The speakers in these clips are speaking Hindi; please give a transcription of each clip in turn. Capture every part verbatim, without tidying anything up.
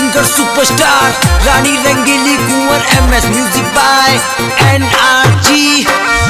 Singer superstar Rani Rangili Kunwar M S music by N R G.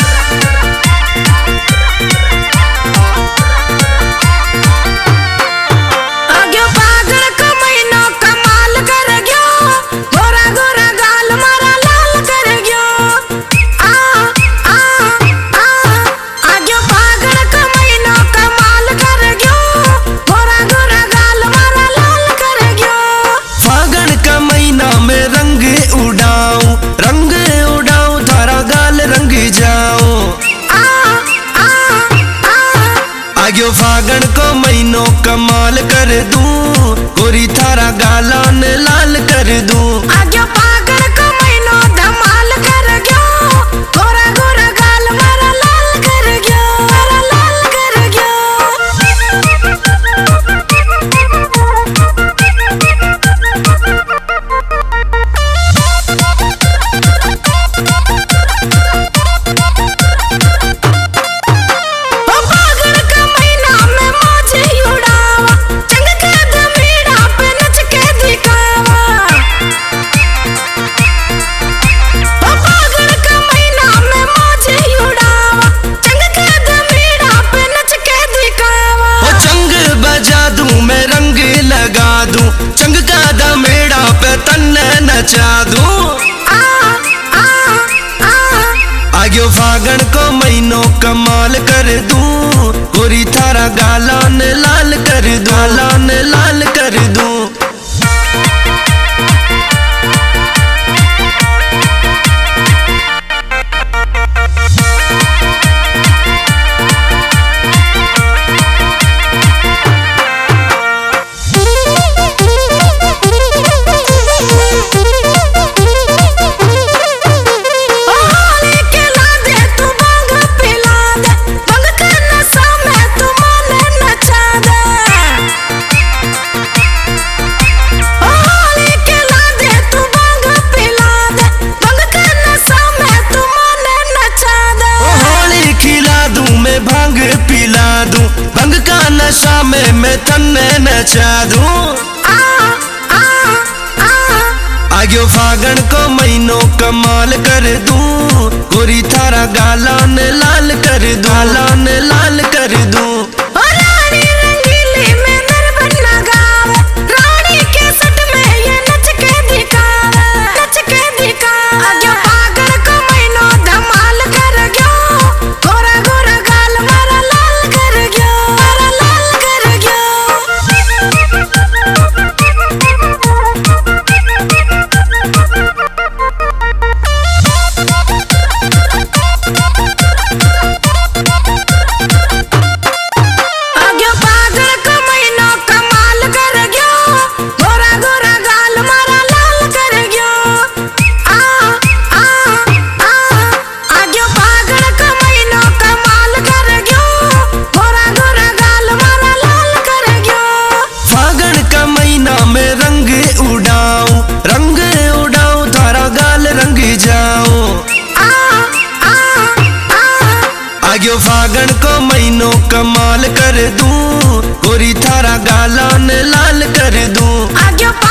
आग्यो फागण को महीनों कमाल कर दूं, गोरी थारा गाला ने लाल कर दूं। आग्यो फागण को महीनों धमाल कर गयो, गोरा गोरा गाल मारा लाल कर गयो, मारा लाल कर गयो। चंग का दमेड़ा पे तन्ने नचा दूं। आग्यो फागण को महीनों कमाल कर दूं, गोरी थारा गाला ने लाल कर दूं, गाला ने लाल कर दूं। भांग पिला दूं, भंग का नशा में मैं तन्ने नचा दूं। आग्यो फागण को महीनों कमाल कर दूं, गोरी थारा गाला ने लाल कर दूं, गाला ने लाल कर दूं। आग्यो फागण को महीनों कमाल कर दूं, गोरी थारा गाला ने लाल कर दूं।